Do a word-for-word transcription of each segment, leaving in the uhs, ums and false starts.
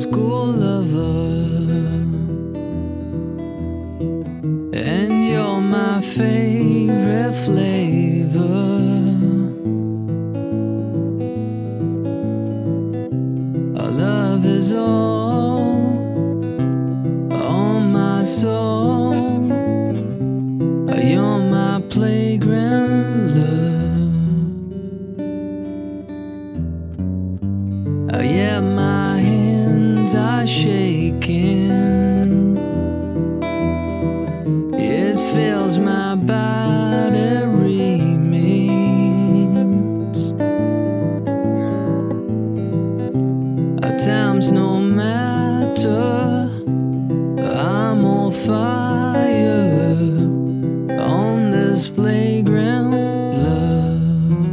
school lover, and you're my favorite flavor. Our love is all on my soul. You're my playground love. Oh yeah, my hands are shaking. It fills my body remains. Our times no matter, I'm on fire on this playground love.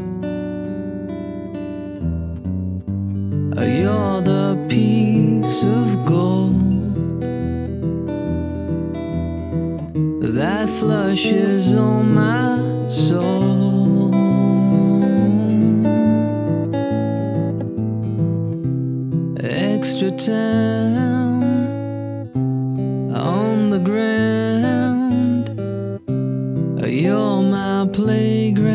You're the piece of gold that flushes on my soul. Extra time on the ground. You're my playground.